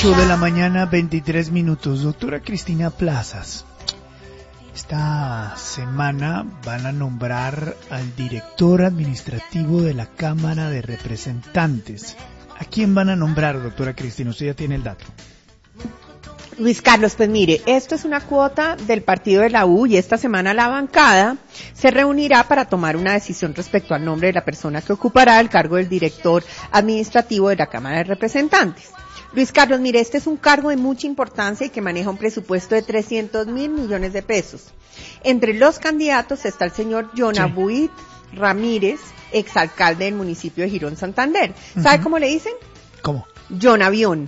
8 de la mañana, 23 minutos. Doctora Cristina Plazas, esta semana van a nombrar al director administrativo de la Cámara de Representantes. ¿A quién van a nombrar, doctora Cristina? Usted ya tiene el dato. Luis Carlos, pues mire, esto es una cuota del partido de la U y esta semana la bancada se reunirá para tomar una decisión respecto al nombre de la persona que ocupará el cargo del director administrativo de la Cámara de Representantes. Luis Carlos, mire, este es un cargo de mucha importancia y que maneja un presupuesto de 300 mil millones de pesos. Entre los candidatos está el señor John Abuit Ramírez, exalcalde del municipio de Girón, Santander. ¿Sabe cómo le dicen? ¿Cómo? John Avión.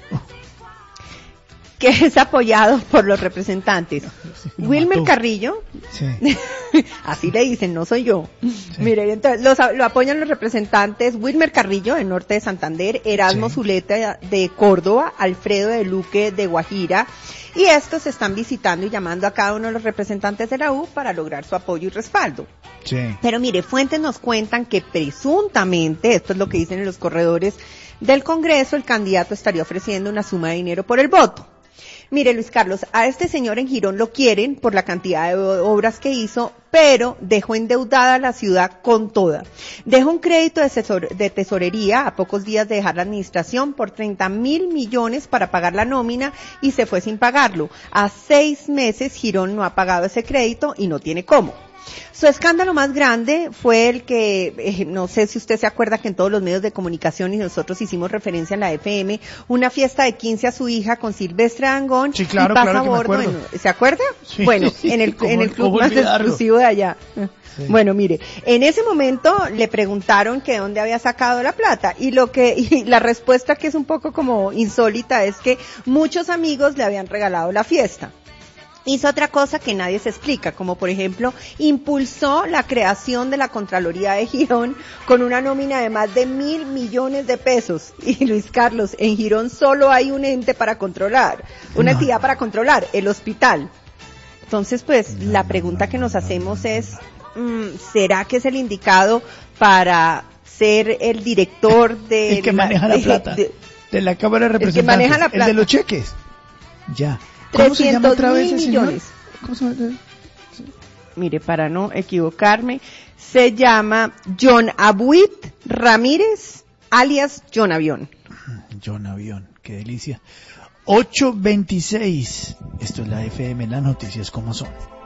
Que es apoyado por los representantes Wilmer Carrillo, así le dicen, no soy yo. Mire, entonces lo apoyan los representantes Wilmer Carrillo, del norte de Santander, Erasmo Zuleta de Córdoba, Alfredo de Luque de Guajira, y estos están visitando y llamando a cada uno de los representantes de la U para lograr su apoyo y respaldo. Pero mire, fuentes nos cuentan que presuntamente, esto es lo que dicen en los corredores del Congreso, el candidato estaría ofreciendo una suma de dinero por el voto. Mire, Luis Carlos, a este señor en Girón lo quieren por la cantidad de obras que hizo, pero dejó endeudada la ciudad con toda. Dejó un crédito de tesorería a pocos días de dejar la administración por 30 mil millones para pagar la nómina y se fue sin pagarlo. A 6 meses Girón no ha pagado ese crédito y no tiene cómo. Su escándalo más grande fue el que, no sé si usted se acuerda que en todos los medios de comunicación y nosotros hicimos referencia en la FM, una fiesta de 15 a su hija con Silvestre Dangond y pasa a bordo. ¿Se acuerda? Sí, bueno, en el club más exclusivo de allá. Sí. Bueno, mire, en ese momento le preguntaron que dónde había sacado la plata y la respuesta, que es un poco como insólita, es que muchos amigos le habían regalado la fiesta. Hizo otra cosa que nadie se explica, como por ejemplo, impulsó la creación de la Contraloría de Girón con una nómina de más de 1.000 millones de pesos. Y Luis Carlos, en Girón solo hay un ente para controlar, una entidad para controlar, el hospital. Entonces, pues, la pregunta que nos hacemos es, ¿será que es el indicado para ser el director de el que maneja la plata de la Cámara de Representantes? El que maneja la plata. El de los cheques. Ya. ¿Cómo se llama otra vez ese señor? ¿Cómo se llama? Mire, para no equivocarme, se llama John Abuit Ramírez, alias John Avión. John Avión, qué delicia. 8:26. Esto es la FM, las noticias como son.